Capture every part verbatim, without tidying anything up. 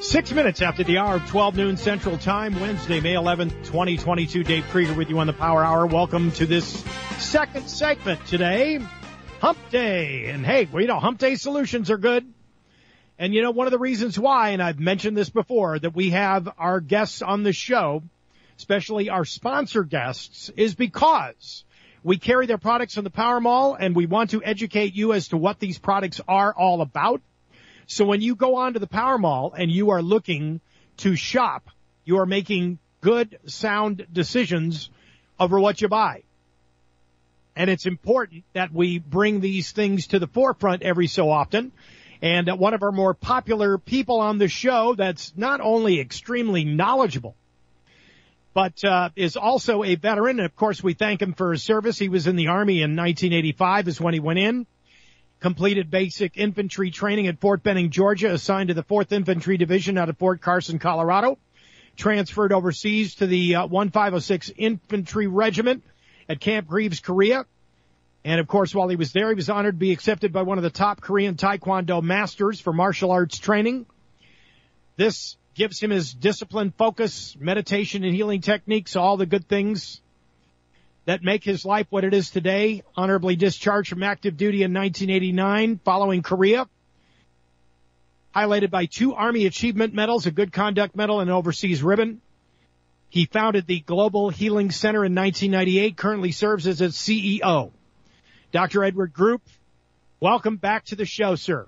Six minutes after the hour of twelve noon Central Time, Wednesday, May eleventh, twenty twenty-two. Dave Krieger with you on the Power Hour. Welcome to this second segment today, Hump Day. And hey, well, you know, Hump Day solutions are good. And you know, one of the reasons why, and I've mentioned this before, that we have our guests on the show, especially our sponsor guests, is because we carry their products on the Power Mall, and we want to educate you as to what these products are all about. So when you go on to the Power Mall and you are looking to shop, you are making good, sound decisions over what you buy. And it's important that we bring these things to the forefront every so often. And uh, one of our more popular people on the show that's not only extremely knowledgeable, but uh, is also a veteran. And, of course, we thank him for his service. He was in the Army in nineteen eighty-five is when he went in. Completed basic infantry training at Fort Benning, Georgia, assigned to the fourth Infantry Division out of Fort Carson, Colorado. Transferred overseas to the uh, fifteen oh six Infantry Regiment at Camp Greaves, Korea. And, of course, while he was there, he was honored to be accepted by one of the top Korean Taekwondo masters for martial arts training. This gives him his discipline, focus, meditation, and healing techniques, all the good things that make his life what it is today. Honorably discharged from active duty in nineteen eighty-nine following Korea. Highlighted by two Army Achievement Medals, a Good Conduct Medal, and an Overseas Ribbon. He founded the Global Healing Center in nineteen ninety-eight, currently serves as its C E O. Doctor Edward Group, welcome back to the show, sir.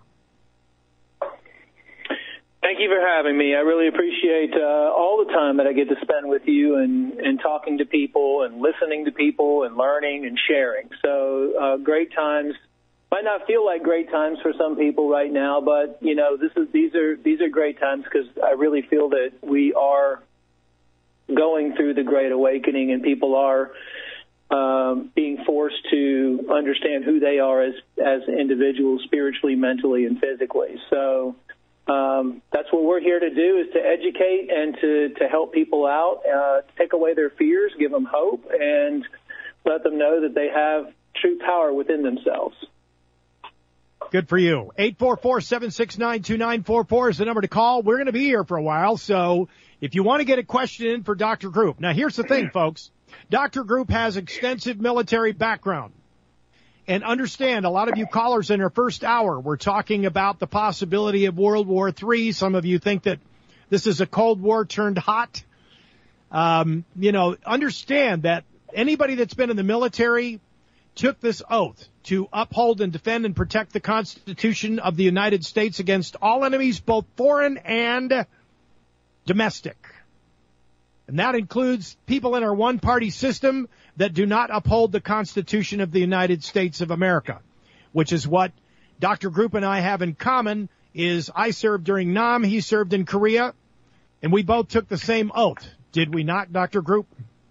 Thank you for having me. I really appreciate uh, all the time that I get to spend with you and, and talking to people and listening to people and learning and sharing. So uh, great times. Might not feel like great times for some people right now, but you know, this is these are these are great times because I really feel that we are going through the Great Awakening and people are um, being forced to understand who they are as as individuals, spiritually, mentally, and physically. So. Um, that's what we're here to do, is to educate and to, to help people out, uh, take away their fears, give them hope, and let them know that they have true power within themselves. Good for you. eight four four, seven six nine, two nine four four is the number to call. We're going to be here for a while, so if you want to get a question in for Doctor Group. Now, here's the thing, folks. Doctor Group has extensive military background. And understand, a lot of you callers in our first hour were talking about the possibility of World War Three. Some of you think that this is a Cold War turned hot. Um, you know, understand that anybody that's been in the military took this oath to uphold and defend and protect the Constitution of the United States against all enemies, both foreign and domestic. And that includes people in our one-party system that do not uphold the Constitution of the United States of America, which is what Doctor Group and I have in common. Is I served during Nam, he served in Korea, and we both took the same oath. Did we not, Doctor Group?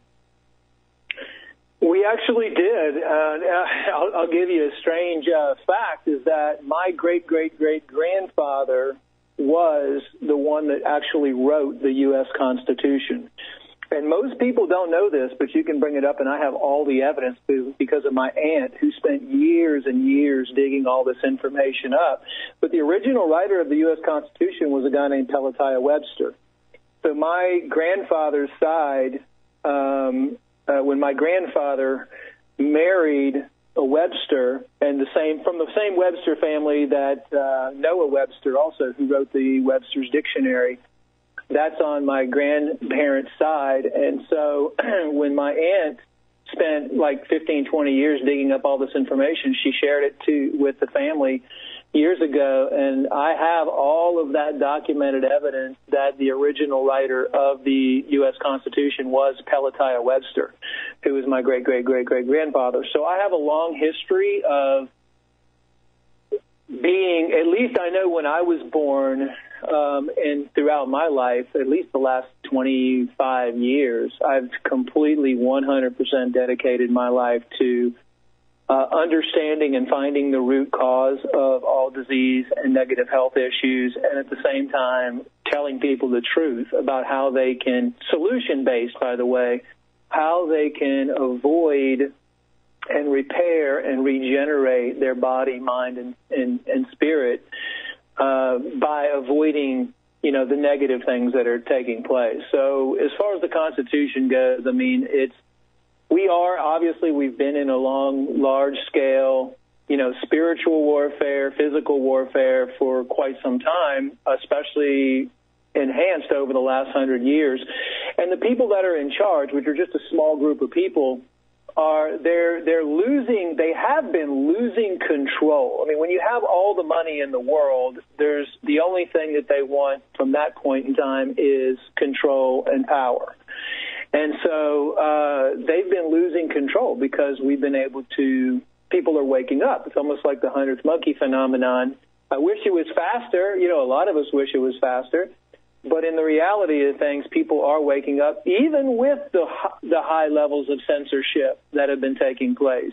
We actually did. Uh, I'll, I'll give you a strange uh, fact, is that my great-great-great-grandfather was the one that actually wrote the U S Constitution. And most people don't know this, but you can bring it up, and I have all the evidence because of my aunt who spent years and years digging all this information up. But the original writer of the U S Constitution was a guy named Pelatiah Webster. So my grandfather's side, um, uh, when my grandfather married a Webster, and the same from the same Webster family that uh, Noah Webster also, who wrote the Webster's Dictionary, that's on my grandparents' side. And so when my aunt spent like fifteen, twenty years digging up all this information, she shared it to with the family years ago, and I have all of that documented evidence that the original writer of the U S Constitution was Pelatiah Webster, who was my great-great-great-great-grandfather. So I have a long history of being, at least I know when I was born, um, and throughout my life, at least the last twenty-five years, I've completely one hundred percent dedicated my life to Uh, understanding and finding the root cause of all disease and negative health issues, and at the same time telling people the truth about how they can, solution-based, by the way, how they can avoid and repair and regenerate their body, mind, and, and, and spirit uh, by avoiding you know, the negative things that are taking place. So as far as the Constitution goes, I mean, it's, we are, obviously, we've been in a long, large-scale, you know, spiritual warfare, physical warfare for quite some time, especially enhanced over the last hundred years. And the people that are in charge, which are just a small group of people, are they're they're losing, they have been losing control. I mean, when you have all the money in the world, there's the only thing that they want from that point in time is control and power. And so uh, they've been losing control because we've been able to, people are waking up. It's almost like the hundredth monkey phenomenon. I wish it was faster. You know, a lot of us wish it was faster. But in the reality of things, people are waking up, even with the the high levels of censorship that have been taking place.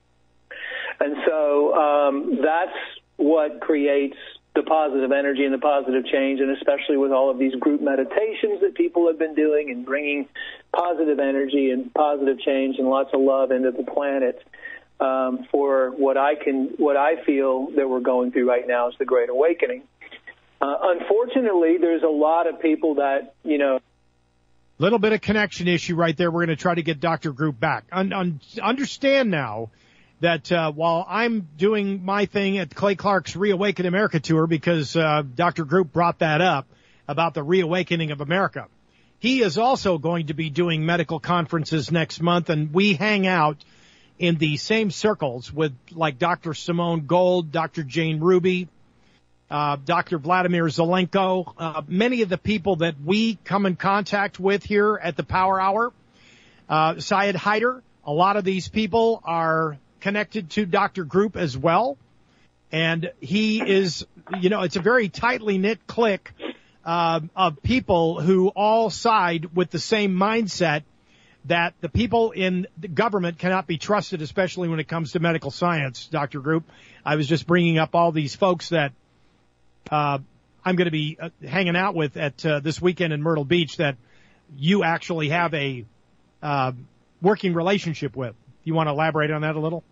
And so um, that's what creates the positive energy and the positive change, and especially with all of these group meditations that people have been doing and bringing positive energy and positive change and lots of love into the planet um, for what I can, what I feel that we're going through right now is the Great Awakening. Uh, unfortunately, there's a lot of people that, you know. Little bit of connection issue right there. We're going to try to get Doctor Group back. Un- un- understand now that uh, while I'm doing my thing at Clay Clark's Reawaken America tour, because uh, Doctor Group brought that up about the reawakening of America, he is also going to be doing medical conferences next month, and we hang out in the same circles with like Doctor Simone Gold, Doctor Jane Ruby, Uh, Doctor Vladimir Zelenko, uh, many of the people that we come in contact with here at the Power Hour, uh, Syed Haider, a lot of these people are connected to Doctor Group as well. And he is, you know, it's a very tightly knit clique uh, of people who all side with the same mindset that the people in the government cannot be trusted, especially when it comes to medical science, Doctor Group. I was just bringing up all these folks that Uh, I'm going to be uh, hanging out with at uh, this weekend in Myrtle Beach that you actually have a uh, working relationship with. You want to elaborate on that a little?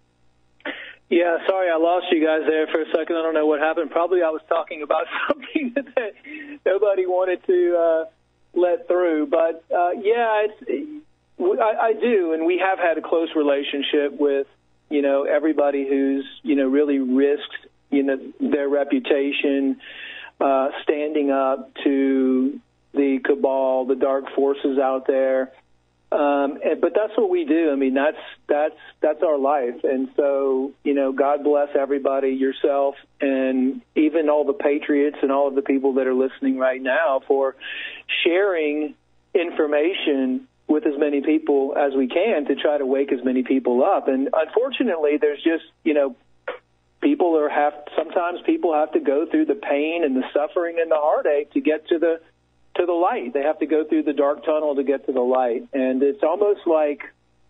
Yeah, sorry, I lost you guys there for a second. I don't know what happened. Probably I was talking about something that nobody wanted to uh, let through. But, uh, yeah, it's, I, I do, and we have had a close relationship with, you know, everybody who's, you know, really risked you know, their reputation, uh, standing up to the cabal, the dark forces out there. Um, and, but that's what we do. I mean, that's, that's, that's our life. And so, you know, God bless everybody, yourself, and even all the patriots and all of the people that are listening right now for sharing information with as many people as we can to try to wake as many people up. And unfortunately, there's just, you know, People are have sometimes people have to go through the pain and the suffering and the heartache to get to the to the light. They have to go through the dark tunnel to get to the light, and it's almost like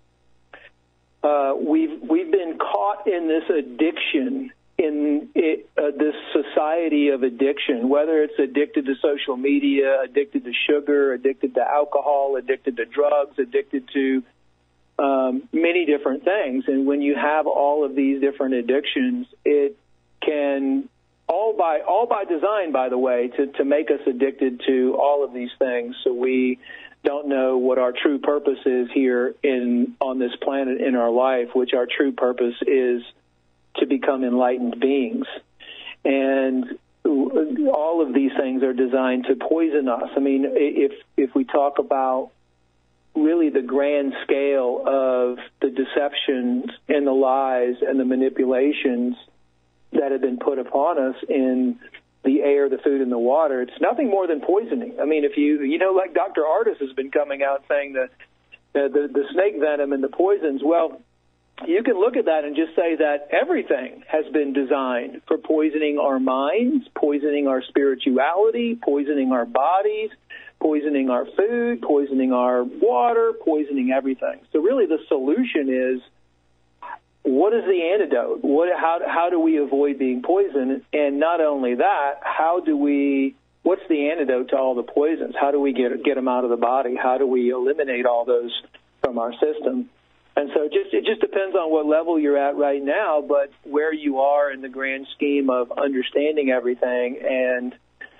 uh, we've we've been caught in this addiction, in it, uh, this society of addiction. Whether it's addicted to social media, addicted to sugar, addicted to alcohol, addicted to drugs, addicted to Um, many different things. And when you have all of these different addictions, it can, all by all by design, by the way, to, to make us addicted to all of these things. So we don't know what our true purpose is here in on this planet in our life, which our true purpose is to become enlightened beings. And all of these things are designed to poison us. I mean, if if we talk about really the grand scale of the deceptions and the lies and the manipulations that have been put upon us in the air, the food, and the water, it's nothing more than poisoning. I mean, if you, you know, like Doctor Ardis has been coming out saying that the, the, the snake venom and the poisons, well, you can look at that and just say that everything has been designed for poisoning our minds, poisoning our spirituality, poisoning our bodies, poisoning our food, poisoning our water, poisoning everything. So really the solution is, what is the antidote? What, how, how do we avoid being poisoned? And not only that, how do we, what's the antidote to all the poisons? How do we get, get them out of the body? How do we eliminate all those from our system? And so just, it just depends on what level you're at right now, but where you are in the grand scheme of understanding everything and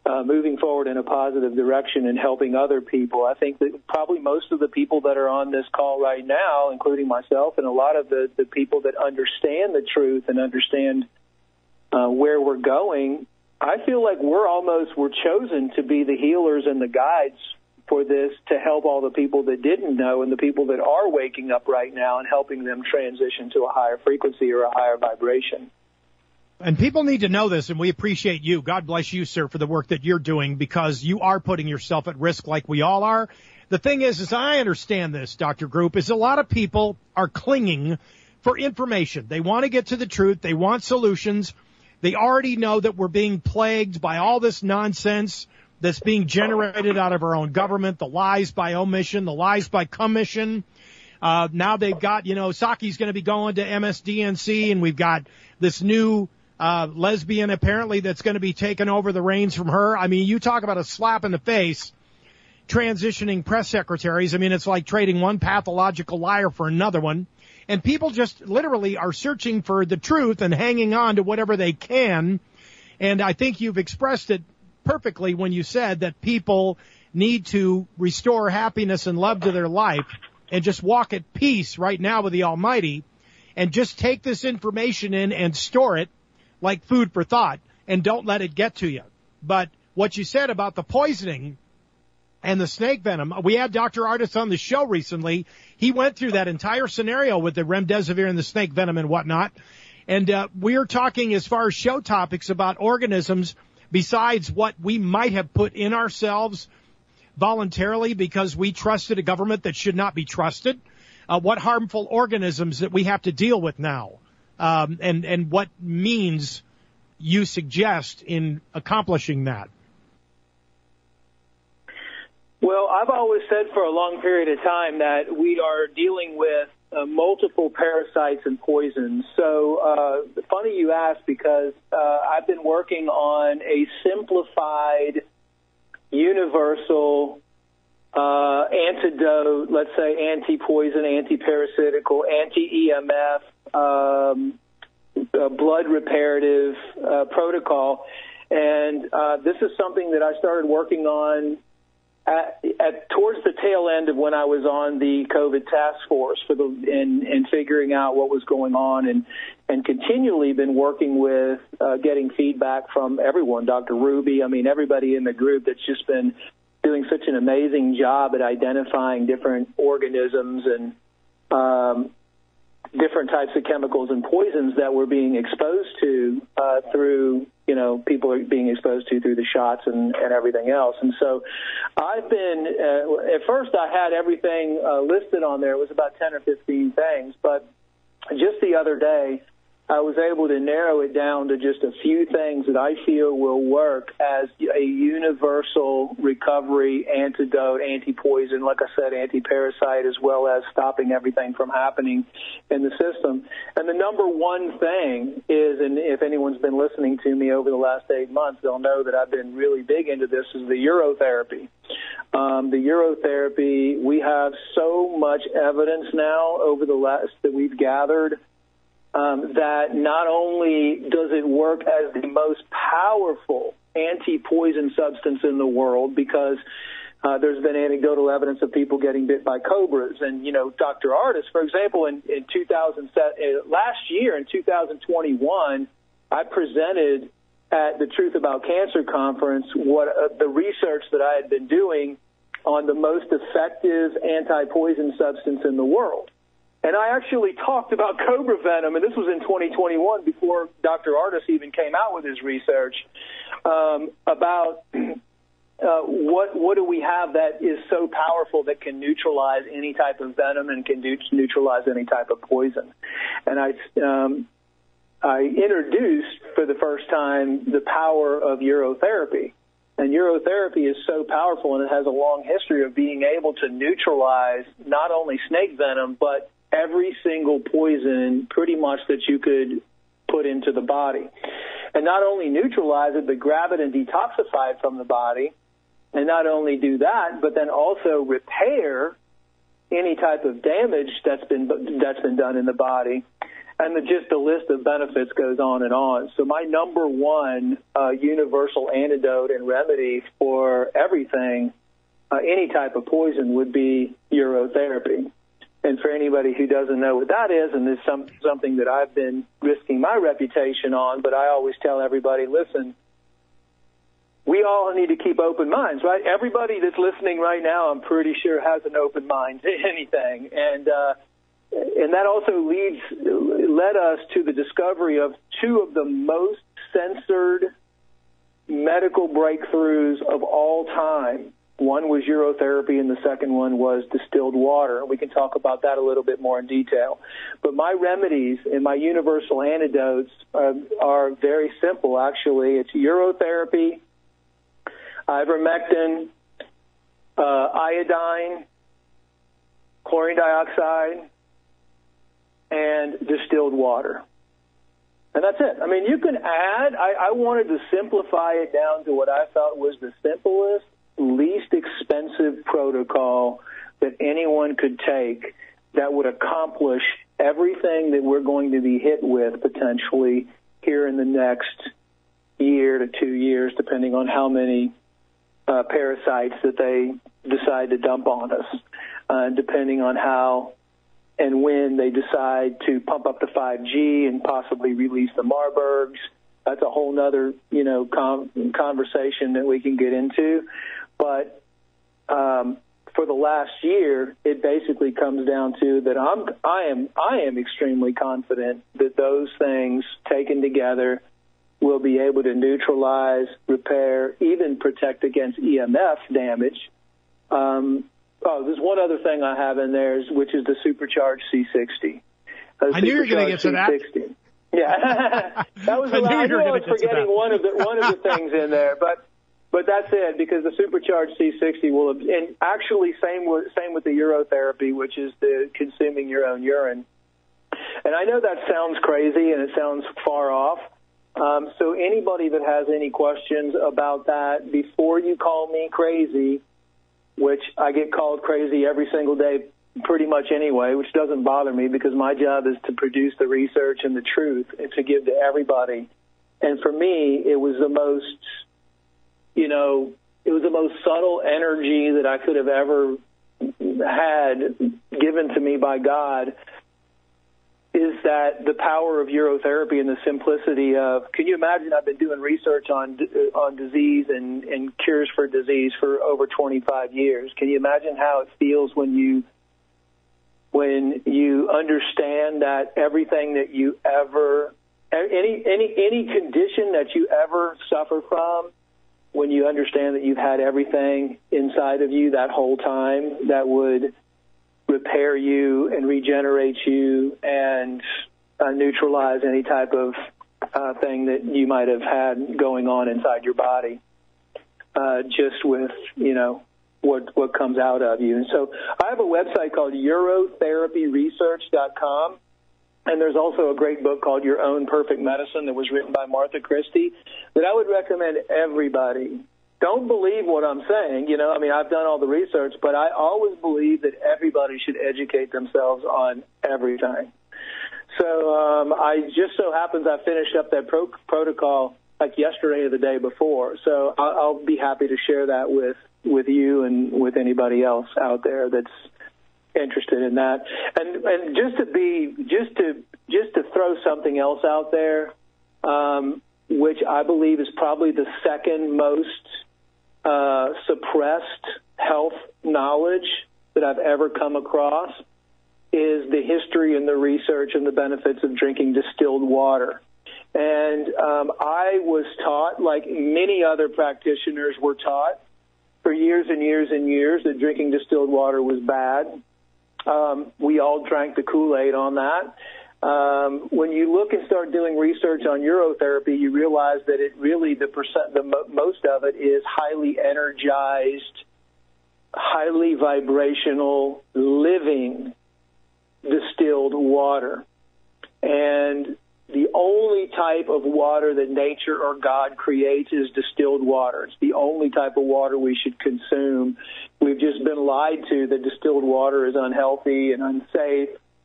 uh, moving forward in a positive direction and helping other people. I think that probably most of the people that are on this call right now, including myself and a lot of the, the people that understand the truth and understand uh, where we're going, I feel like we're almost, we're chosen to be the healers and the guides for this, to help all the people that didn't know and the people that are waking up right now and helping them transition to a higher frequency or a higher vibration. And people need to know this, and we appreciate you. God bless you, sir, for the work that you're doing, because you are putting yourself at risk like we all are. The thing is, as I understand this, Doctor Group, is a lot of people are clinging for information. They want to get to the truth. They want solutions. They already know that we're being plagued by all this nonsense that's being generated out of our own government, the lies by omission, the lies by commission. Uh, now they've got, you know, Psaki's going to be going to M S D N C, and we've got this new uh, lesbian apparently that's going to be taking over the reins from her. I mean, you talk about a slap in the face, transitioning press secretaries. I mean, it's like trading one pathological liar for another one. And people just literally are searching for the truth and hanging on to whatever they can. And I think you've expressed it perfectly when you said that people need to restore happiness and love to their life and just walk at peace right now with the Almighty, and just take this information in and store it like food for thought, and don't let it get to you. But what you said about the poisoning and the snake venom, we had Doctor Ardis on the show recently. He went through that entire scenario with the remdesivir and the snake venom and whatnot. And uh, we're talking, as far as show topics, about organisms besides what we might have put in ourselves voluntarily because we trusted a government that should not be trusted. Uh, what harmful organisms that we have to deal with now, um, and, and what means you suggest in accomplishing that. Well, I've always said for a long period of time that we are dealing with uh, multiple parasites and poisons. So uh, funny you ask, because uh, I've been working on a simplified, universal uh, antidote, let's say anti-poison, anti-parasitical, anti-E M F, um, uh, blood reparative uh, protocol. And uh, this is something that I started working on At, at towards the tail end of when I was on the COVID task force for the and, and figuring out what was going on, and and continually been working with uh, getting feedback from everyone, Doctor Ruby, I mean everybody in the group that's just been doing such an amazing job at identifying different organisms and um, different types of chemicals and poisons that we're being exposed to uh, through, you know, people are being exposed to through the shots and, and everything else. And so I've been, uh, at first I had everything uh, listed on there. It was about ten or fifteen things. But just the other day, I was able to narrow it down to just a few things that I feel will work as a universal recovery antidote, anti-poison, like I said, anti-parasite, as well as stopping everything from happening in the system. And the number one thing is, and if anyone's been listening to me over the last eight months, they'll know that I've been really big into this, is the urotherapy. Um, the urotherapy, we have so much evidence now over the last that we've gathered Um, that not only does it work as the most powerful anti-poison substance in the world, because uh, there's been anecdotal evidence of people getting bit by cobras. And, you know, Doctor Ardis, for example, in, in two thousand, uh, last year in two thousand twenty-one, I presented at the Truth About Cancer conference what uh, the research that I had been doing on the most effective anti-poison substance in the world. And I actually talked about cobra venom, and this was in twenty twenty-one, before Doctor Ardis even came out with his research, um, about uh, what what do we have that is so powerful that can neutralize any type of venom and can neutralize any type of poison. And I, um, I introduced for the first time the power of urotherapy. And urotherapy is so powerful, and it has a long history of being able to neutralize not only snake venom, but every single poison pretty much that you could put into the body. And not only neutralize it, but grab it and detoxify it from the body. And not only do that, but then also repair any type of damage that's been that's been done in the body. And the, just the list of benefits goes on and on. So my number one uh, universal antidote and remedy for everything, uh, any type of poison, would be urotherapy. And for anybody who doesn't know what that is, and it's some, something that I've been risking my reputation on, but I always tell everybody, listen, we all need to keep open minds, right? Everybody that's listening right now, I'm pretty sure, has an open mind to anything. And uh, and that also leads led us to the discovery of two of the most censored medical breakthroughs of all time. One was urotherapy, and the second one was distilled water. We can talk about that a little bit more in detail. But my remedies and my universal antidotes uh, are very simple, actually. It's urotherapy, ivermectin, uh, iodine, chlorine dioxide, and distilled water. And that's it. I mean, you can add, I, I wanted to simplify it down to what I thought was the simplest, least expensive protocol that anyone could take that would accomplish everything that we're going to be hit with potentially here in the next year to two years, depending on how many uh, parasites that they decide to dump on us, uh, depending on how and when they decide to pump up the five G and possibly release the Marburgs. That's a whole nother, you know, com- conversation that we can get into. But um, for the last year, it basically comes down to that I'm, I am, I am extremely confident that those things taken together will be able to neutralize, repair, even protect against E M F damage. Um, oh, there's one other thing I have in there, which is the supercharged C sixty. Uh, I knew you were going to get to that. Yeah, that was. I, knew I knew I was forgetting one of the one of the things in there, but but that's it, because the supercharged C sixty will, and actually same with same with the urotherapy, which is the consuming your own urine. And I know that sounds crazy and it sounds far off. Um, so anybody that has any questions about that, before you call me crazy, which I get called crazy every single day pretty much anyway, which doesn't bother me because my job is to produce the research and the truth and to give to everybody. And for me, it was the most, you know, it was the most subtle energy that I could have ever had given to me by God, is that the power of urotherapy and the simplicity of, can you imagine, I've been doing research on on disease and, and cures for disease for over twenty-five years. Can you imagine how it feels when you when you understand that everything that you ever, any any any condition that you ever suffer from, when you understand that you've had everything inside of you that whole time that would repair you and regenerate you and uh, neutralize any type of uh, thing that you might have had going on inside your body, uh, just with, you know, what what comes out of you. And so I have a website called urotherapy research dot com, and there's also a great book called Your Own Perfect Medicine that was written by Martha Christie that I would recommend everybody. Don't believe what I'm saying. You know, I mean, I've done all the research, but I always believe that everybody should educate themselves on everything. So um, I just so happens I finished up that pro- protocol like yesterday or the day before. So I'll, I'll be happy to share that with, with you and with anybody else out there that's interested in that. And and just to be just to just to throw something else out there, um, which I believe is probably the second most Uh, suppressed health knowledge that I've ever come across, is the history and the research and the benefits of drinking distilled water. And um, I was taught, like many other practitioners were taught, for years and years and years, that drinking distilled water was bad. Um, we all drank the Kool-Aid on that. Um, when you look and start doing research on urotherapy, you realize that it really, the percent, the mo- most of it is highly energized, highly vibrational, living distilled water. And the only type of water that nature or God creates is distilled water. It's the only type of water we should consume. We've just been lied to that distilled water is unhealthy and unsafe.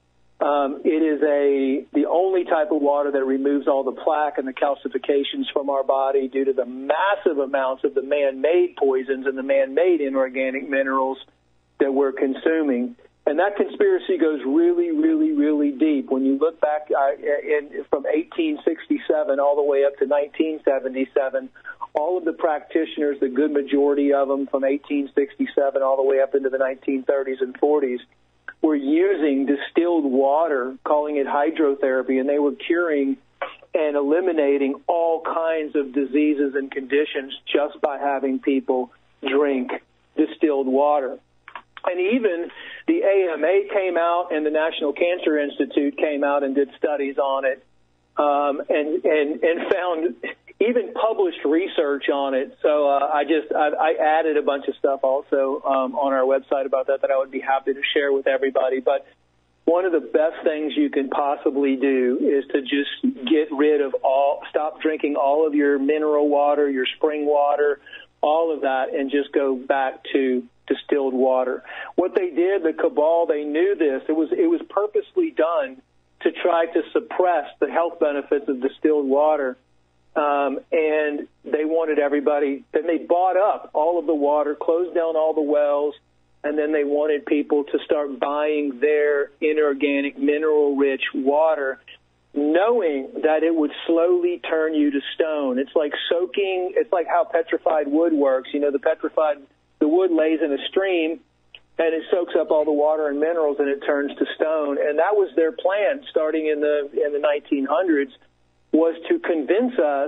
Um, it is a the only type of water that removes all the plaque and the calcifications from our body due to the massive amounts of the man-made poisons and the man-made inorganic minerals that we're consuming. And that conspiracy goes really, really, really deep. When you look back uh, in, from eighteen sixty-seven all the way up to nineteen seventy-seven, all of the practitioners, the good majority of them from eighteen sixty-seven all the way up into the nineteen thirties and forties, were using distilled water, calling it hydrotherapy, and they were curing and eliminating all kinds of diseases and conditions just by having people drink distilled water. And even the A M A came out and the National Cancer Institute came out and did studies on it, um, and, and, and found even published research on it. So uh, I just I, I added a bunch of stuff also um, on our website about that that I would be happy to share with everybody. But one of the best things you can possibly do is to just get rid of all, stop drinking all of your mineral water, your spring water, all of that, and just go back to distilled water. What they did, the cabal, they knew this. It was it was purposely done to try to suppress the health benefits of distilled water. Um, and they wanted everybody, then they bought up all of the water, closed down all the wells, and then they wanted people to start buying their inorganic, mineral-rich water, knowing that it would slowly turn you to stone. It's like soaking, it's like how petrified wood works. You know, the petrified, the wood lays in a stream, and it soaks up all the water and minerals, and it turns to stone. And that was their plan starting in the in the nineteen hundreds, was to convince us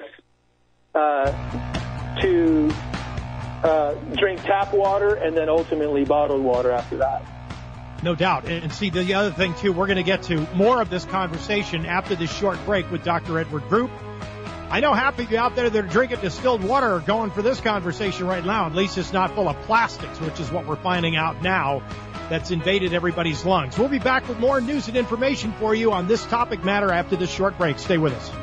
uh, to uh, drink tap water and then ultimately bottled water after that. No doubt. And see, the other thing, too, we're going to get to more of this conversation after this short break with Doctor Edward Group. I know half of you out there that are drinking distilled water are going for this conversation right now. At least it's not full of plastics, which is what we're finding out now that's invaded everybody's lungs. We'll be back with more news and information for you on this topic matter after this short break. Stay with us.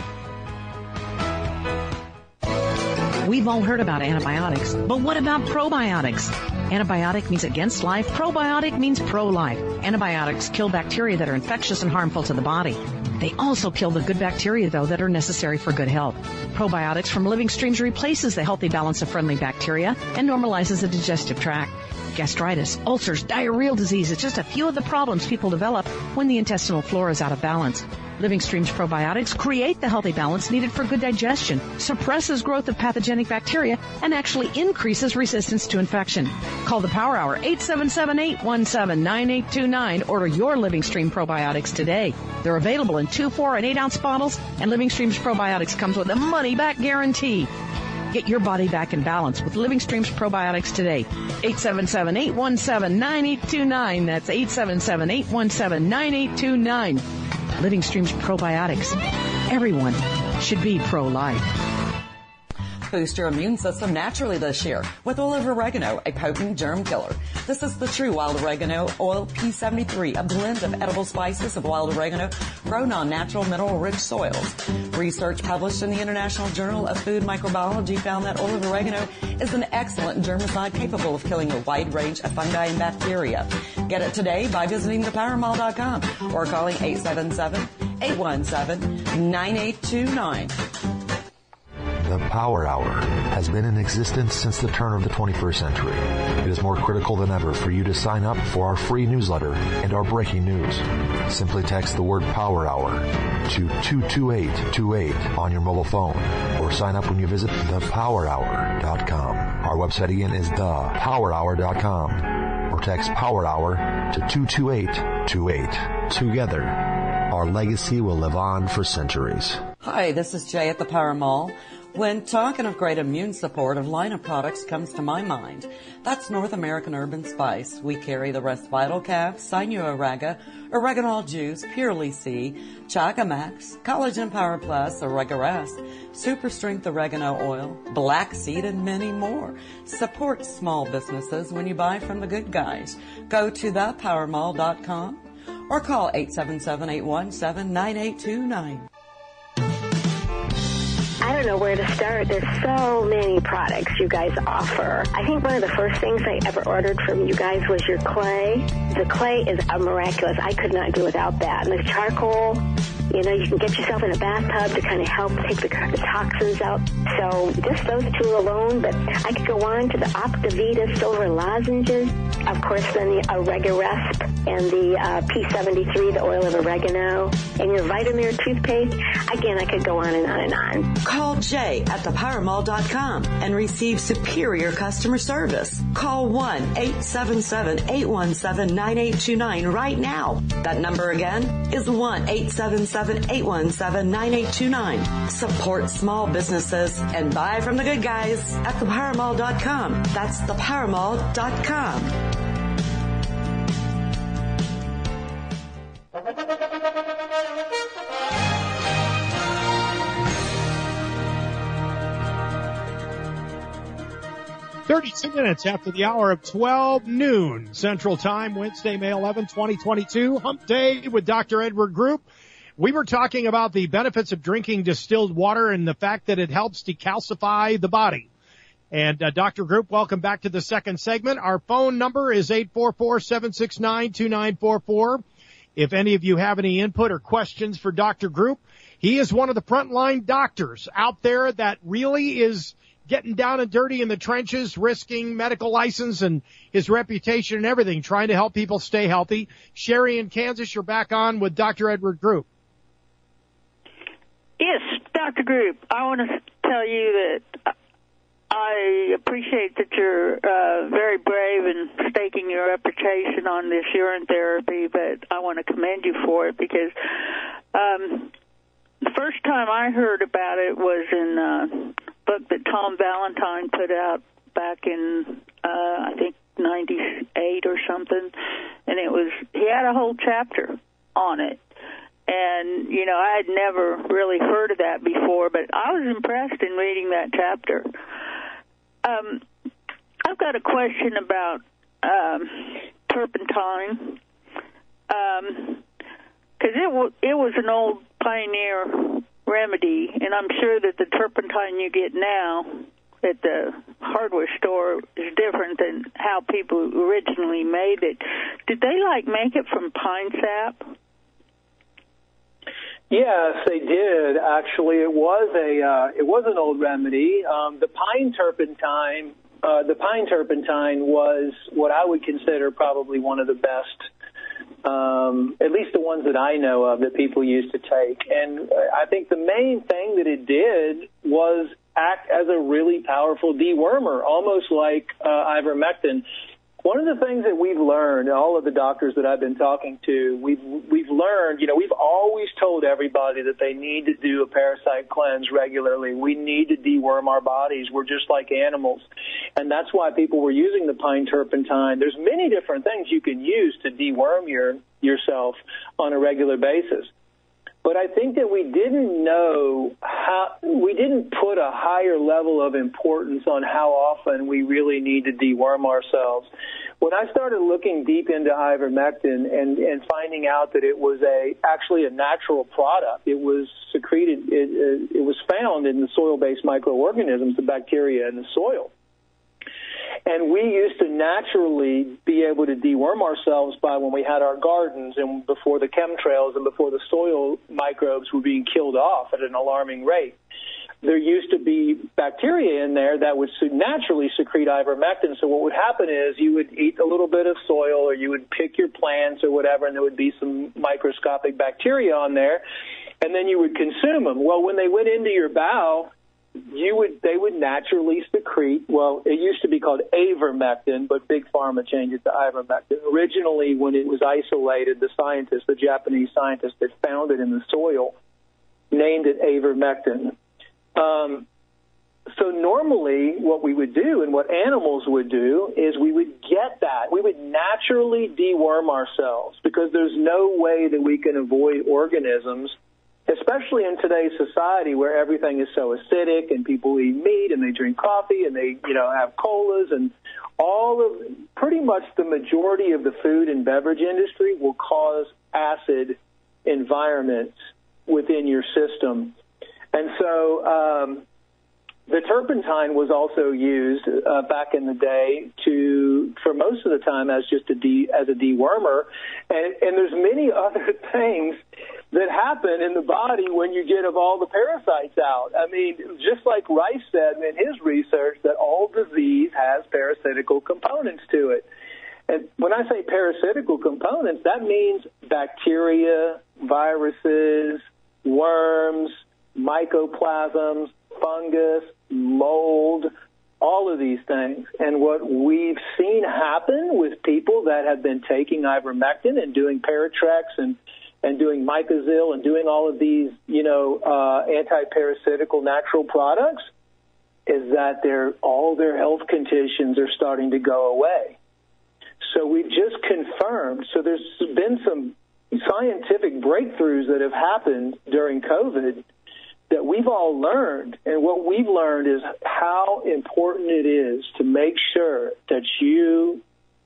We've all heard about antibiotics, but what about probiotics? Antibiotic means against life. Probiotic means pro-life. Antibiotics kill bacteria that are infectious and harmful to the body. They also kill the good bacteria, though, that are necessary for good health. Probiotics from Living Streams replaces the healthy balance of friendly bacteria and normalizes the digestive tract. Gastritis, ulcers, diarrheal disease is just a few of the problems people develop when the intestinal flora is out of balance. Living Streams probiotics create the healthy balance needed for good digestion, suppresses growth of pathogenic bacteria, and actually increases resistance to infection. Call the Power Hour, eight seven seven, eight one seven, nine eight two nine. Order your Living Stream probiotics today. They're available in two, four, and eight ounce bottles, and Living Streams probiotics comes with a money-back guarantee. Get your body back in balance with Living Streams probiotics today. eight seven seven, eight one seven, nine eight two nine. That's eight seven seven, eight one seven, nine eight two nine. Living Streams probiotics. Everyone should be pro-life. Boost your immune system naturally this year with olive oregano, a potent germ killer. This is the true wild oregano oil P seventy-three, a blend of edible spices of wild oregano grown on natural mineral-rich soils. Research published in the International Journal of Food Microbiology found that olive oregano is an excellent germicide capable of killing a wide range of fungi and bacteria. Get it today by visiting the power mall dot com or calling eight seven seven, eight one seven, nine eight two nine. The Power Hour has been in existence since the turn of the twenty-first century. It is more critical than ever for you to sign up for our free newsletter and our breaking news. Simply text the word Power Hour to two two eight two eight on your mobile phone or sign up when you visit the power hour dot com. Our website again is the power hour dot com or text Power Hour to two two eight two eight. Together, our legacy will live on for centuries. Hi, this is Jay at the Power Mall. When talking of great immune support, a line of products comes to my mind. That's North American Urban Spice. We carry the Rest Vital Calf, Sinuoraga, Oreganol Juice, Purely C, Chaga Max, Collagen Power Plus, Oregarest, Super Strength Oregano Oil, Black Seed, and many more. Support small businesses when you buy from the good guys. Go to the power mall dot com or call eight seven seven, eight one seven, nine eight two nine. I don't know where to start. There's so many products you guys offer. I think one of the first things I ever ordered from you guys was your clay. The clay is a miraculous. I could not do without that. And the charcoal, you know, you can get yourself in a bathtub to kind of help take the, the toxins out. So just those two alone, but I could go on to the Optivita silver lozenges. Of course, then the Oregaresp and the uh, P seventy-three, the oil of oregano, and your Vitamir toothpaste. Again, I could go on and on and on. Call Jay at the power mall dot com and receive superior customer service. Call one eight seven seven, eight one seven, nine eight two nine right now. That number again is one eight seven seven, eight one seven, nine eight two nine. Support small businesses and buy from the good guys at the power mall dot com. That's the power mall dot com. thirty-two minutes after the hour of twelve noon Central Time, Wednesday, May eleventh, twenty twenty-two, Hump Day with Doctor Edward Group. We were talking about the benefits of drinking distilled water and the fact that it helps decalcify the body. And uh, Doctor Group, welcome back to the second segment. Our phone number is eight four four, seven six nine, two nine four four. If any of you have any input or questions for Doctor Group, he is one of the frontline doctors out there that really is getting down and dirty in the trenches, risking medical license and his reputation and everything, trying to help people stay healthy. Sherry in Kansas, you're back on with Doctor Edward Group. Yes, Doctor Group, I want to tell you that I appreciate that you're uh, very brave in staking your reputation on this urine therapy, but I want to commend you for it because um, the first time I heard about it was in a book that Tom Valentine put out back in, uh, I think, ninety-eight or something, and it was, he had a whole chapter on it. And, you know, I had never really heard of that before, but I was impressed in reading that chapter. Um, I've got a question about um, turpentine, because um, it, w- it was an old pioneer remedy, and I'm sure that the turpentine you get now at the hardware store is different than how people originally made it. Did they, like, make it from pine sap? Yes, they did. Actually, it was a uh, it was an old remedy. Um, the pine turpentine, uh, the pine turpentine was what I would consider probably one of the best, um, at least the ones that I know of that people used to take. And I think the main thing that it did was act as a really powerful dewormer, almost like uh, ivermectin. One of the things that we've learned, all of the doctors that I've been talking to, we've we've learned, you know, we've always told everybody that they need to do a parasite cleanse regularly. We need to deworm our bodies. We're just like animals. And that's why people were using the pine turpentine. There's many different things you can use to deworm your yourself on a regular basis. But I think that we didn't know how, we didn't put a higher level of importance on how often we really need to deworm ourselves. When I started looking deep into ivermectin and, and finding out that it was a actually a natural product, it was secreted, it, it, it was found in the soil-based microorganisms, the bacteria in the soil. And we used to naturally be able to deworm ourselves by when we had our gardens and before the chemtrails and before the soil microbes were being killed off at an alarming rate. There used to be bacteria in there that would naturally secrete ivermectin. So what would happen is you would eat a little bit of soil or you would pick your plants or whatever, and there would be some microscopic bacteria on there, and then you would consume them. Well, when they went into your bowel, you would they would naturally secrete, well, it used to be called avermectin, but Big Pharma changed it to ivermectin. Originally, when it was isolated, the scientists, the Japanese scientists that found it in the soil, named it avermectin. Um, so normally what we would do and what animals would do is we would get that. We would naturally deworm ourselves because there's no way that we can avoid organisms, especially in today's society where everything is so acidic and people eat meat and they drink coffee and they, you know, have colas, and all of, pretty much the majority of the food and beverage industry will cause acid environments within your system. And so um, the turpentine was also used uh, back in the day to, for most of the time, as just a de- as a dewormer. And, and there's many other things that happen in the body when you get of all the parasites out. I mean, just like Rice said in his research, that all disease has parasitical components to it. And when I say parasitical components, that means bacteria, viruses, worms, mycoplasms, fungus, mold, all of these things. And what we've seen happen with people that have been taking ivermectin and doing Paratrex and and doing Mycozil and doing all of these, you know, uh, anti-parasitical natural products is that their all their health conditions are starting to go away. So we've just confirmed. So there's been some scientific breakthroughs that have happened during COVID that we've all learned. And what we've learned is how important it is to make sure that you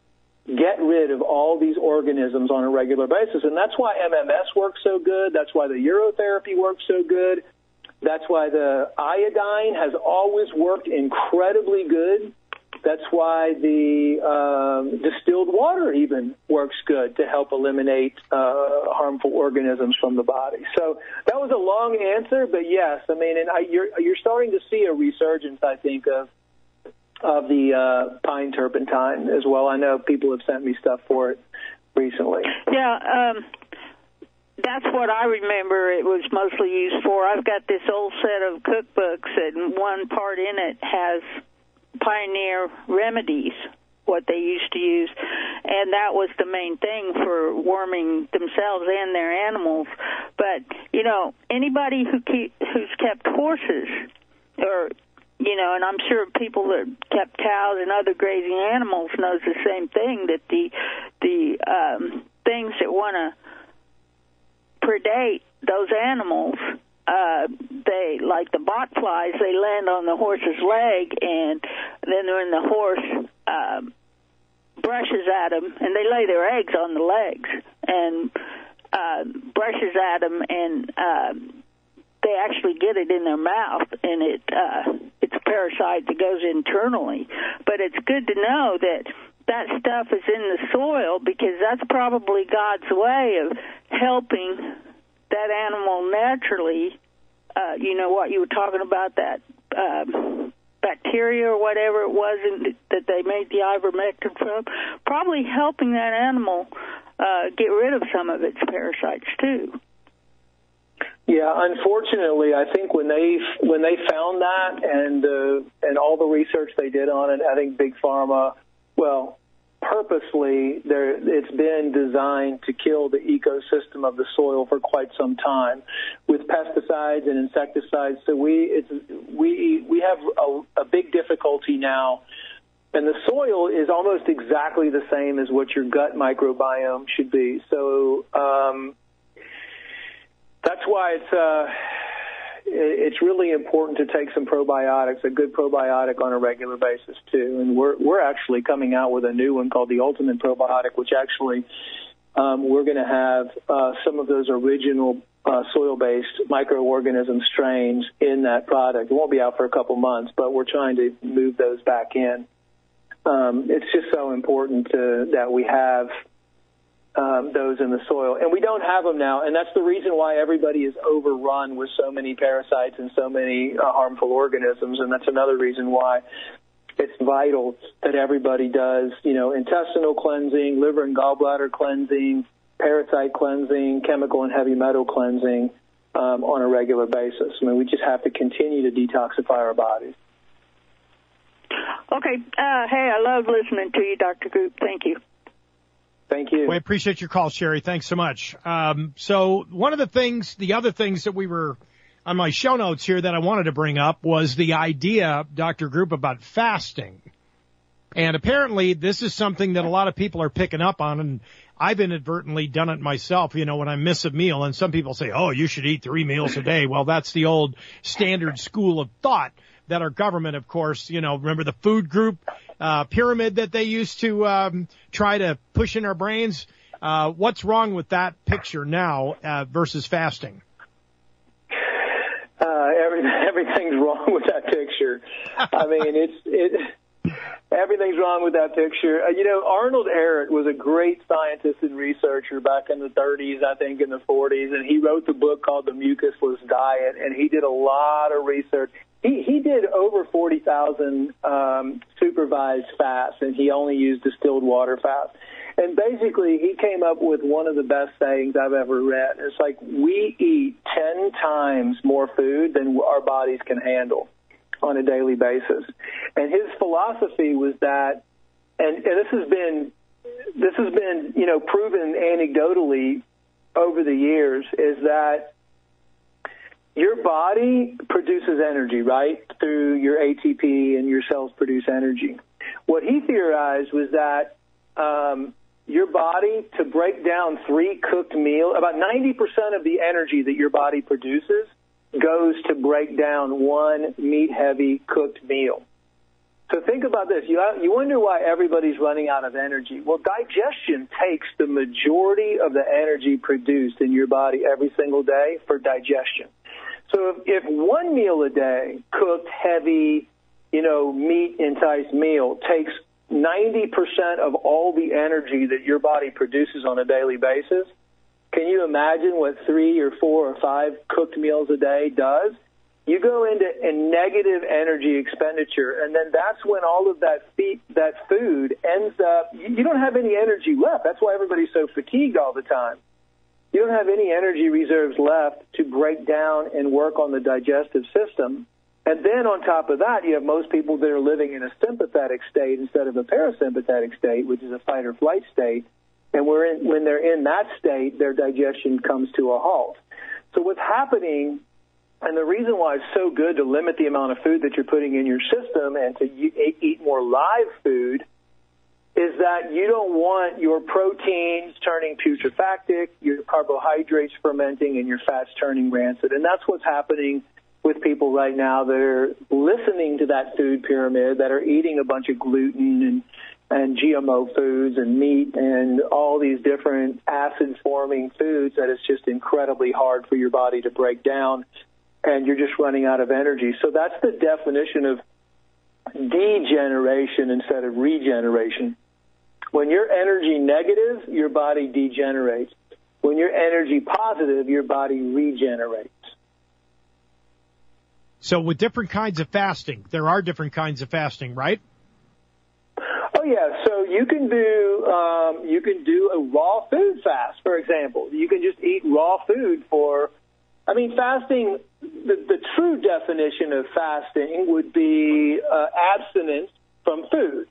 get rid of all these organisms on a regular basis. And that's why M M S works so good. That's why the urotherapy works so good. That's why the iodine has always worked incredibly good. That's why the um, distilled water even works good to help eliminate uh, harmful organisms from the body. So that was a long answer, but yes, I mean, and I, you're, you're starting to see a resurgence, I think, of of the uh, pine turpentine as well. I know people have sent me stuff for it recently. Yeah, um, that's what I remember it was mostly used for. I've got this old set of cookbooks, and one part in it has Pioneer Remedies, what they used to use, and that was the main thing for worming themselves and their animals. But, you know, anybody who keep, who's kept horses or You know, and I'm sure people that kept cows and other grazing animals knows the same thing, that the the um, things that want to predate those animals, uh, they, like the bot flies, they land on the horse's leg, and then when the horse uh, brushes at them, and they lay their eggs on the legs, and uh, brushes at them, and uh, they actually get it in their mouth, and it uh, it's a parasite that goes internally. But it's good to know that that stuff is in the soil, because that's probably God's way of helping that animal naturally. Uh, you know what you were talking about, that uh, bacteria or whatever it was in, that they made the ivermectin from, probably helping that animal uh, get rid of some of its parasites too. Yeah, unfortunately, I think when they when they found that and uh, and all the research they did on it, I think Big Pharma, well, purposely, there it's been designed to kill the ecosystem of the soil for quite some time with pesticides and insecticides. So we it's we we have a, a big difficulty now. And the soil is almost exactly the same as what your gut microbiome should be. So um, that's why it's uh, it's really important to take some probiotics, a good probiotic on a regular basis too. And we're we're actually coming out with a new one called the Ultimate Probiotic, which actually um, we're going to have uh, some of those original uh, soil-based microorganism strains in that product. It won't be out for a couple months, but we're trying to move those back in. Um, it's just so important to, that we have um, those in the soil. And we don't have them now, and that's the reason why everybody is overrun with so many parasites and so many uh, harmful organisms, and that's another reason why it's vital that everybody does, you know, intestinal cleansing, liver and gallbladder cleansing, parasite cleansing, chemical and heavy metal cleansing um, on a regular basis. I mean, we just have to continue to detoxify our bodies. Okay. Uh, hey, I love listening to you, Doctor Group. Thank you. Thank you. We appreciate your call, Sherry. Thanks so much. Um, so one of the things, the other things that we were on my show notes here that I wanted to bring up was the idea, Doctor Group, about fasting. And apparently this is something that a lot of people are picking up on, and I've inadvertently done it myself, you know, when I miss a meal. And some people say, oh, you should eat three meals a day. Well, that's the old standard school of thought that our government, of course, you know, remember the food group uh, pyramid that they used to um, try to push in our brains? Uh, what's wrong with that picture now uh, versus fasting? Uh, everything, everything's wrong with that picture. I mean, it's it. Everything's wrong with that picture. Uh, you know, Arnold Ehret was a great scientist and researcher back in the thirties, I think, in the forties, and he wrote the book called The Mucusless Diet, and he did a lot of research. He he did over forty thousand um, supervised fasts, and he only used distilled water fast. And basically, he came up with one of the best sayings I've ever read. It's like, we eat ten times more food than our bodies can handle on a daily basis. And his philosophy was that, and, and this has been, this has been, you know, proven anecdotally over the years, is that your body produces energy, right, through your A T P, and your cells produce energy. What he theorized was that um, your body, to break down three cooked meals, about ninety percent of the energy that your body produces goes to break down one meat-heavy cooked meal. So think about this. You, you wonder why everybody's running out of energy. Well, digestion takes the majority of the energy produced in your body every single day for digestion. So if, if one meal a day, cooked, heavy, you know, meat-enticed meal, takes ninety percent of all the energy that your body produces on a daily basis, can you imagine what three or four or five cooked meals a day does? You go into a negative energy expenditure, and then that's when all of that feed, that food ends up, you don't have any energy left. That's why everybody's so fatigued all the time. You don't have any energy reserves left to break down and work on the digestive system. And then on top of that, you have most people that are living in a sympathetic state instead of a parasympathetic state, which is a fight or flight state. And we're in, when they're in that state, their digestion comes to a halt. So what's happening, and the reason why it's so good to limit the amount of food that you're putting in your system and to eat more live food, is that you don't want your proteins turning putrefactic, your carbohydrates fermenting, and your fats turning rancid. And that's what's happening with people right now that are listening to that food pyramid, that are eating a bunch of gluten and and G M O foods and meat and all these different acid-forming foods that it's just incredibly hard for your body to break down, and you're just running out of energy. So that's the definition of degeneration instead of regeneration. When you're energy negative, your body degenerates. When you're energy positive, your body regenerates. So with different kinds of fasting, there are different kinds of fasting, right? Oh yeah, so you can do um, you can do a raw food fast, for example. You can just eat raw food for. I mean, fasting. The, the true definition of fasting would be uh, abstinence from food,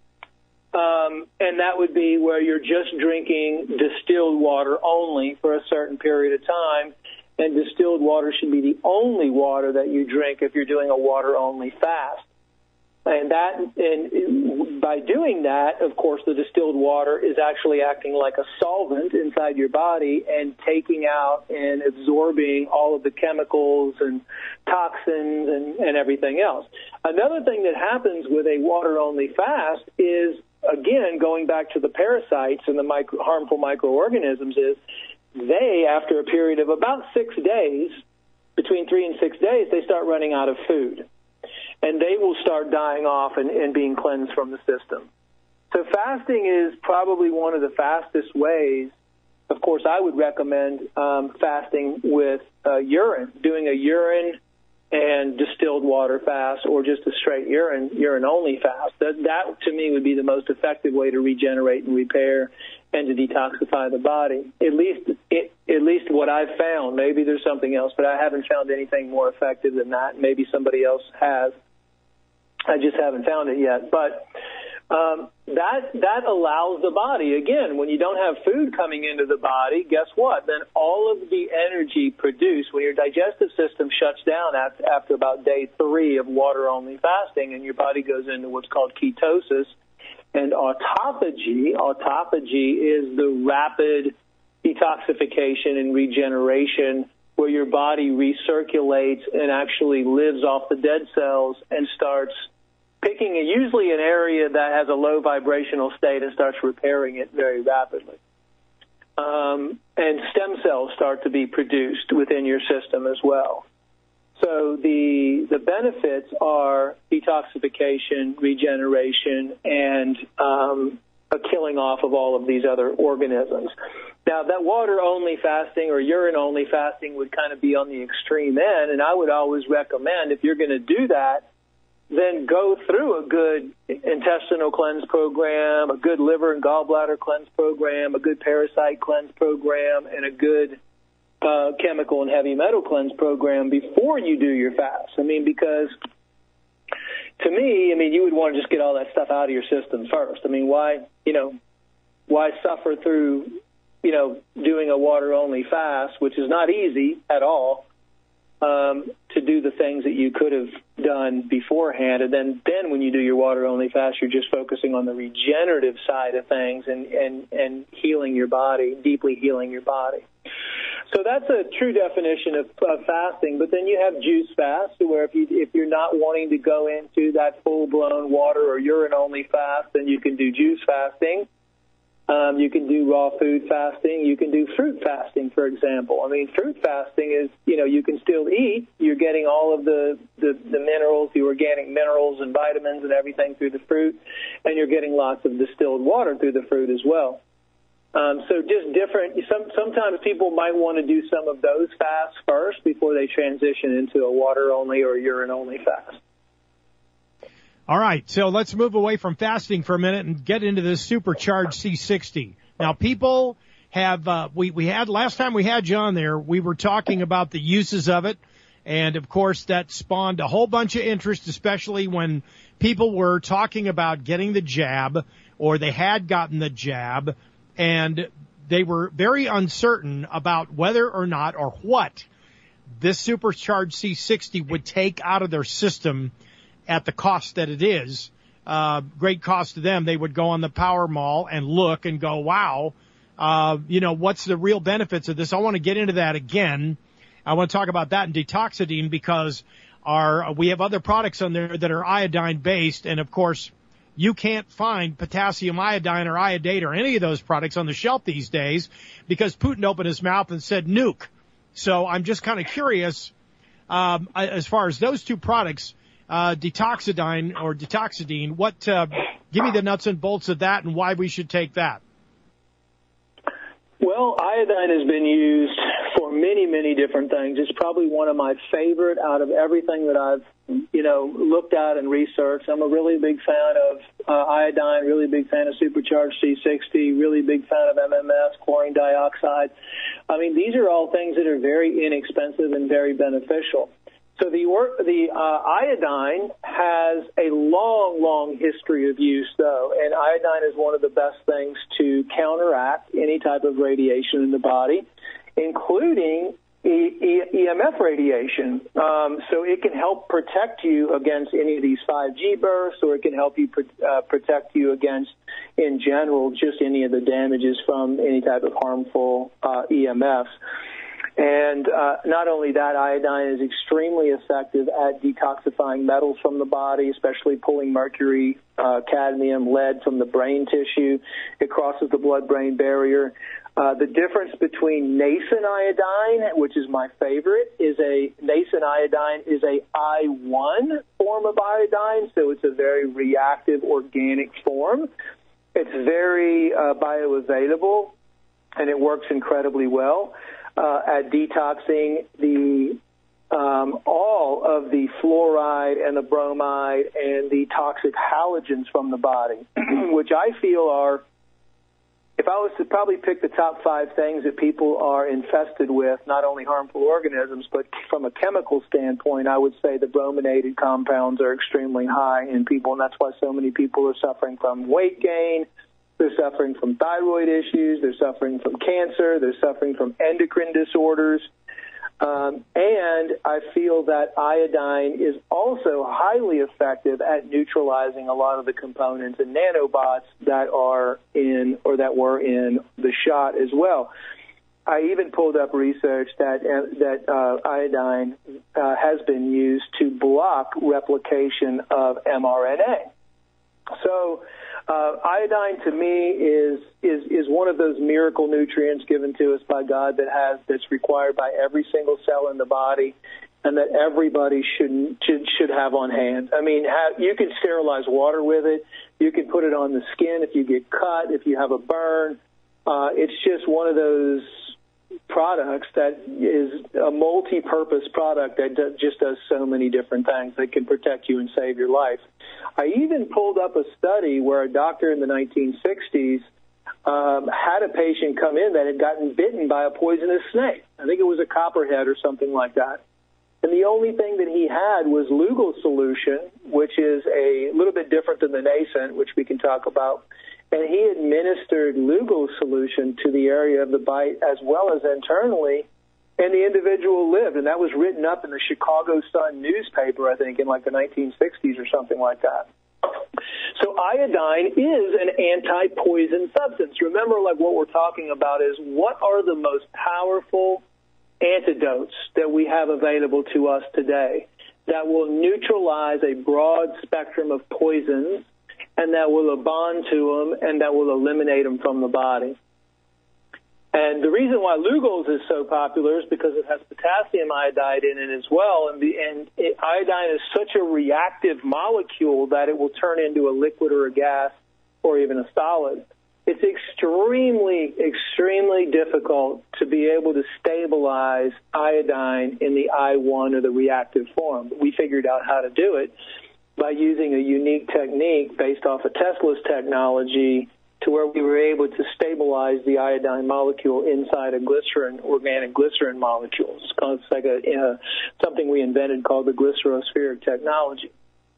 um, and that would be where you're just drinking distilled water only for a certain period of time. And distilled water should be the only water that you drink if you're doing a water-only fast. And that, and by doing that, of course, the distilled water is actually acting like a solvent inside your body and taking out and absorbing all of the chemicals and toxins and, and everything else. Another thing that happens with a water-only fast is, again, going back to the parasites and the micro, harmful microorganisms, is they, after a period of about six days, between three and six days, they start running out of food. And they will start dying off and, and being cleansed from the system. So fasting is probably one of the fastest ways. Of course, I would recommend um, fasting with uh, urine, doing a urine and distilled water fast, or just a straight urine, urine-only fast. That, that, to me, would be the most effective way to regenerate and repair and to detoxify the body. At least, it, at least what I've found. Maybe there's something else, but I haven't found anything more effective than that. Maybe somebody else has. I just haven't found it yet. But um, that that allows the body, again, when you don't have food coming into the body, guess what? Then all of the energy produced, when your digestive system shuts down after, after about day three of water-only fasting, and your body goes into what's called ketosis, and autophagy, autophagy is the rapid detoxification and regeneration where your body recirculates and actually lives off the dead cells and starts picking a, usually an area that has a low vibrational state and starts repairing it very rapidly. Um, and stem cells start to be produced within your system as well. So the the benefits are detoxification, regeneration, and um, a killing off of all of these other organisms. Now, that water-only fasting or urine-only fasting would kind of be on the extreme end, and I would always recommend if you're going to do that, then go through a good intestinal cleanse program, a good liver and gallbladder cleanse program, a good parasite cleanse program, and a good uh, chemical and heavy metal cleanse program before you do your fast. I mean, because to me, I mean, you would want to just get all that stuff out of your system first. I mean, why, you know, why suffer through, you know, doing a water-only fast, which is not easy at all, um, to do the things that you could have done beforehand. And then, then when you do your water-only fast, you're just focusing on the regenerative side of things and, and, and healing your body, deeply healing your body. So that's a true definition of, of fasting. But then you have juice fast, where if, you, if you're not wanting to go into that full-blown water or urine-only fast, then you can do juice fasting. Um, you can do raw food fasting. You can do fruit fasting, for example. I mean, fruit fasting is, you know, you can still eat. You're getting all of the, the, the minerals, the organic minerals and vitamins and everything through the fruit, and you're getting lots of distilled water through the fruit as well. Um, so just different. Some, sometimes people might want to do some of those fasts first before they transition into a water-only or urine-only fast. All right, so let's move away from fasting for a minute and get into this supercharged C sixty. Now, people have, uh, we, we had, last time we had you on there, we were talking about the uses of it. And, of course, that spawned a whole bunch of interest, especially when people were talking about getting the jab or they had gotten the jab. And they were very uncertain about whether or not or what this supercharged C sixty would take out of their system at the cost that it is. Uh, great cost to them. They would go on the Power Mall and look and go, wow, uh, you know, what's the real benefits of this? I want to get into that again. I want to talk about that in Detoxidine because our, we have other products on there that are iodine based. And of course, you can't find potassium iodine or iodate or any of those products on the shelf these days because Putin opened his mouth and said nuke. So I'm just kind of curious, um, as far as those two products, uh, Detoxidine or Detoxidine, what, uh, give me the nuts and bolts of that and why we should take that. Well, iodine has been used for many, many different things. It's probably one of my favorite out of everything that I've, you know, looked at and researched. I'm a really big fan of uh, iodine, really big fan of supercharged C sixty, really big fan of M M S, chlorine dioxide. I mean, these are all things that are very inexpensive and very beneficial. So the the uh, iodine has a long, long history of use, though, and iodine is one of the best things to counteract any type of radiation in the body, including E- e- E M F radiation. Um, so it can help protect you against any of these five G bursts, or it can help you pr- uh, protect you against, in general, just any of the damages from any type of harmful uh, E M Fs. And uh, not only that, iodine is extremely effective at detoxifying metals from the body, especially pulling mercury, uh, cadmium, lead from the brain tissue. It crosses the blood-brain barrier. Uh, the difference between nascent iodine, which is my favorite, is a nascent iodine is a I one form of iodine, so it's a very reactive organic form. It's very uh, bioavailable, and it works incredibly well. Uh, at detoxing the um, all of the fluoride and the bromide and the toxic halogens from the body, which I feel are, if I was to probably pick the top five things that people are infested with, not only harmful organisms, but from a chemical standpoint, I would say the brominated compounds are extremely high in people, and that's why so many people are suffering from weight gain. They're suffering from thyroid issues. They're suffering from cancer. They're suffering from endocrine disorders. Um, and I feel that iodine is also highly effective at neutralizing a lot of the components and nanobots that are in or that were in the shot as well. I even pulled up research that uh, that uh, iodine uh, has been used to block replication of mRNA. So uh, iodine to me is, is is one of those miracle nutrients given to us by God that has that's required by every single cell in the body. and that everybody should should, should have on hand. I mean, have, you can sterilize water with it. You can put it on the skin if you get cut, if you have a burn. Uh, it's just one of those products that is a multi-purpose product that do, just does so many different things that can protect you and save your life. I even pulled up a study where a doctor in the nineteen sixties um, had a patient come in that had gotten bitten by a poisonous snake. I think it was a copperhead or something like that. And the only thing that he had was Lugol solution, which is a little bit different than the nascent, which we can talk about. And he administered Lugol solution to the area of the bite as well as internally, and the individual lived. And that was written up in the Chicago Sun newspaper, I think, in like the nineteen sixties or something like that. So iodine is an anti-poison substance. Remember, like what we're talking about is what are the most powerful antidotes that we have available to us today that will neutralize a broad spectrum of poisons and that will bond to them and that will eliminate them from the body. And the reason why Lugol's is so popular is because it has potassium iodide in it as well, and, the, and it, iodine is such a reactive molecule that it will turn into a liquid or a gas or even a solid. It's extremely, extremely difficult to be able to stabilize iodine in the I one or the reactive form. We figured out how to do it by using a unique technique based off of Tesla's technology to where we were able to stabilize the iodine molecule inside a glycerin, organic glycerin molecule. It's, called, it's like a, uh, something we invented called the glycerospheric technology.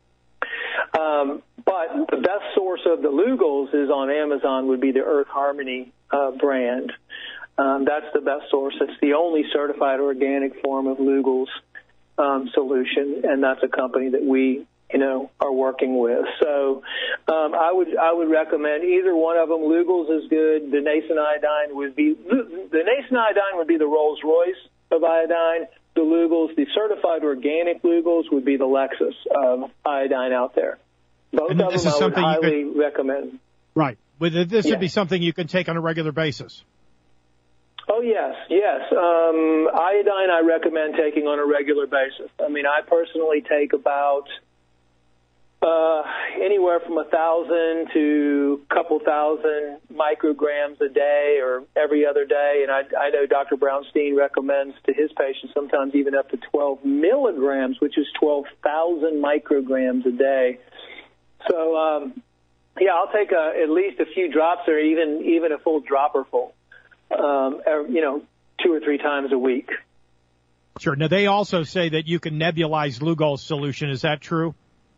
Um, but the best source of the Lugols is on Amazon would be the Earth Harmony uh, brand. Um, that's the best source. It's the only certified organic form of Lugol's um, solution, and that's a company that we you know, are working with. So um, I would I would recommend either one of them. Lugol's is good. The nascent iodine would be the nascent iodine would be the Rolls Royce of iodine. The Lugol's, the certified organic Lugol's, would be the Lexus of iodine out there. Both of them I would highly could, recommend. Right. But this yeah. would be something you can take on a regular basis. Oh, yes, yes. Um, iodine I recommend taking on a regular basis. I mean, I personally take about Uh, anywhere from a thousand to a couple thousand micrograms a day or every other day. And I, I know Doctor Brownstein recommends to his patients sometimes even up to twelve milligrams, which is twelve thousand micrograms a day. So, um, yeah, I'll take a, at least a few drops or even, even a full dropper full, um, you know, two or three times a week. Sure. Now, they also say that you can nebulize Lugol's solution. Is that true?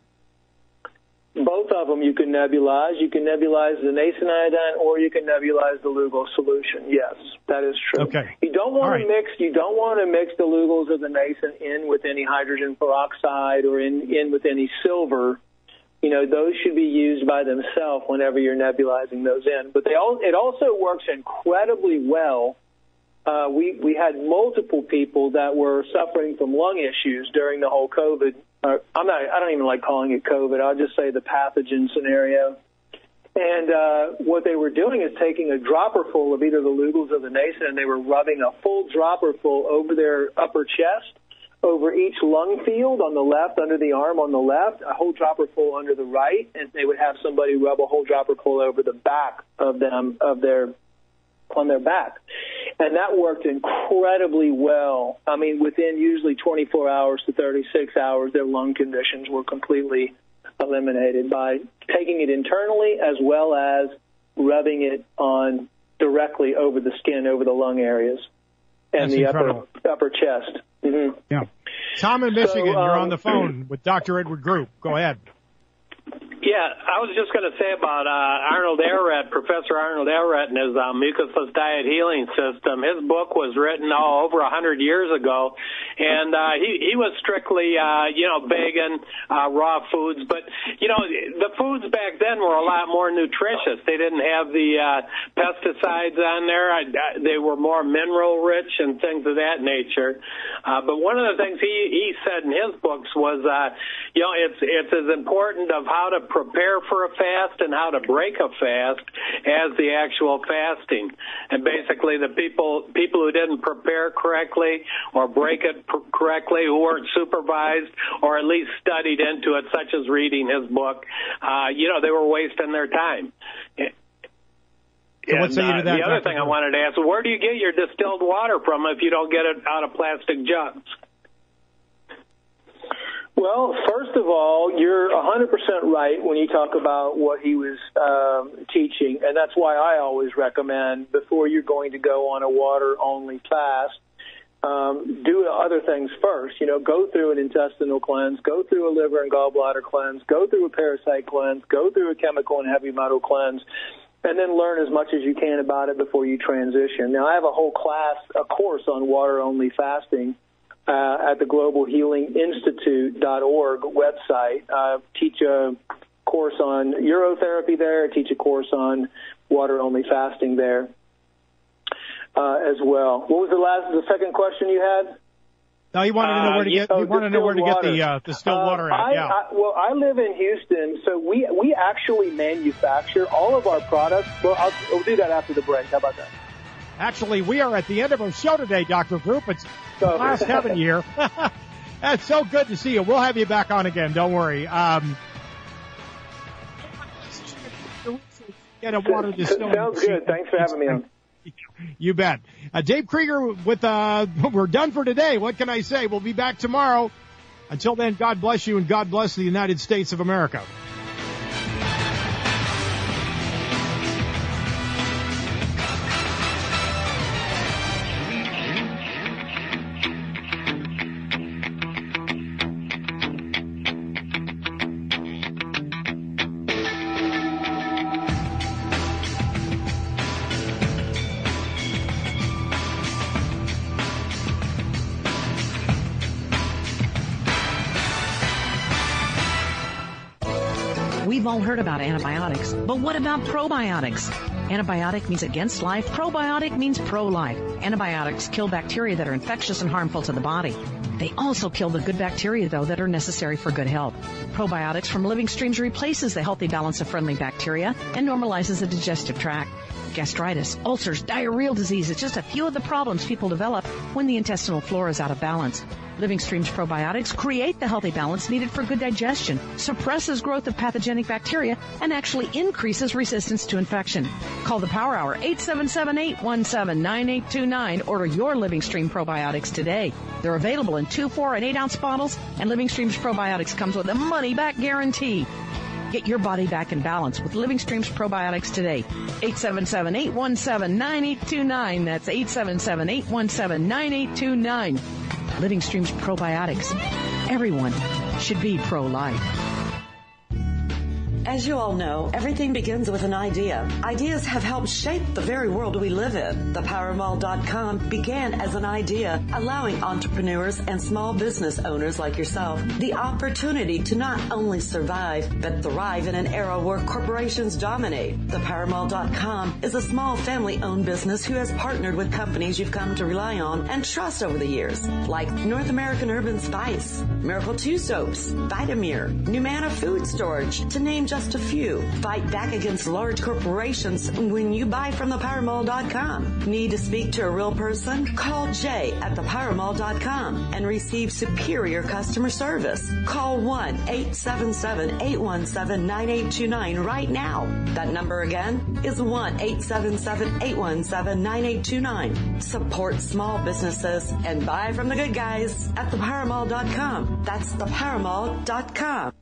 Both of them you can nebulize. You can nebulize the nascent iodine or you can nebulize the Lugol solution. Yes, that is true. Okay. You don't want All to right. mix you don't want to mix the Lugol's or the nascent in with any hydrogen peroxide or in, in with any silver. You know, those should be used by themselves whenever you're nebulizing those in. But they all it also works incredibly well. Uh, we, we had multiple people that were suffering from lung issues during the whole COVID. Uh, I'm not, I don't even like calling it COVID. I'll just say the pathogen scenario. And uh, what they were doing is taking a dropper full of either the Lugol's or the nascent, and they were rubbing a full dropper full over their upper chest, over each lung field on the left, under the arm on the left, a whole dropper full under the right, and they would have somebody rub a whole dropper full over the back of them, of their on their back. And that worked incredibly well. I mean, within usually twenty-four hours to thirty-six hours, their lung conditions were completely eliminated by taking it internally as well as rubbing it on directly over the skin, over the lung areas and That's the incredible. upper upper chest. Mm-hmm. Yeah. Tom in Michigan, So, um, you're on the phone with Doctor Edward Group. Go ahead. Yeah, I was just going to say about uh, Arnold Ehret, Professor Arnold Ehret and his uh, mucusless diet healing system. His book was written oh, over a hundred years ago, and uh, he he was strictly uh, you know vegan, uh, raw foods. But you know the foods back then were a lot more nutritious. They didn't have the uh, pesticides on there. I, I, they were more mineral rich and things of that nature. Uh, but one of the things he he said in his books was uh, you know it's it's as important of how to prepare for a fast and how to break a fast as the actual fasting. And basically the people people who didn't prepare correctly or break it pr- correctly, who weren't supervised or at least studied into it, such as reading his book, uh, you know, they were wasting their time. So and, what say you to that, the other Doctor thing I Brew? wanted to ask, where do you get your distilled water from if you don't get it out of plastic jugs? Well, first of all, you're one hundred percent right when you talk about what he was um, teaching, and that's why I always recommend before you're going to go on a water-only fast, um, do other things first. You know, go through an intestinal cleanse, go through a liver and gallbladder cleanse, go through a parasite cleanse, go through a chemical and heavy metal cleanse, and then learn as much as you can about it before you transition. Now, I have a whole class, a course on water-only fasting uh, at the global healing institute dot org website. I uh, teach a course on urotherapy there. I teach a course on water-only fasting there uh, as well. What was the last, the second question you had? No, you wanted to know where to get. Uh, you want to know where to get the uh, distilled uh, water at. I, Yeah. I, well, I live in Houston, so we we actually manufacture all of our products. Well, I'll, we'll do that after the break. How about that? Actually, we are at the end of our show today, Doctor Group. It's So- last heaven year. That's so good to see you. We'll have you back on again. Don't worry. Um, get a water distilled. Sounds good. Thanks for having me on. You bet. Uh, Dave Krieger with, uh, we're done for today. What can I say? We'll be back tomorrow. Until then, God bless you and God bless the United States of America. We've all heard about antibiotics, but what about probiotics? Antibiotic means against life. Probiotic means pro-life. Antibiotics kill bacteria that are infectious and harmful to the body. They also kill the good bacteria, though, that are necessary for good health. Probiotics from Living Streams replaces the healthy balance of friendly bacteria and normalizes the digestive tract. Gastritis, ulcers, diarrheal disease is just a few of the problems people develop when the intestinal flora is out of balance. Living Streams probiotics create the healthy balance needed for good digestion, suppresses growth of pathogenic bacteria, and actually increases resistance to infection. Call the Power Hour, eight seven seven, eight one seven, nine eight two nine. Order your Living Stream probiotics today. They're available in two, four, and eight ounce bottles, and Living Streams probiotics comes with a money-back guarantee. Get your body back in balance with Living Streams probiotics today. eight seven seven, eight one seven, nine eight two nine. That's eight seven seven, eight one seven, nine eight two nine. Living Streams probiotics. Everyone should be pro-life. As you all know, everything begins with an idea. Ideas have helped shape the very world we live in. The power mall dot com began as an idea, allowing entrepreneurs and small business owners like yourself the opportunity to not only survive, but thrive in an era where corporations dominate. The power mall dot com is a small family-owned business who has partnered with companies you've come to rely on and trust over the years, like North American Urban Spice, Miracle two Soaps, Vitamir, Numana Food Storage, to name just a few. Fight back against large corporations when you buy from the power mall dot com. Need to speak to a real person? Call Jay at the power mall dot com and receive superior customer service. Call one eight seven seven, eight one seven, nine eight two nine right now. That number again is one eight seven seven, eight one seven, nine eight two nine. Support small businesses and buy from the good guys at the power mall dot com. That's the power mall dot com.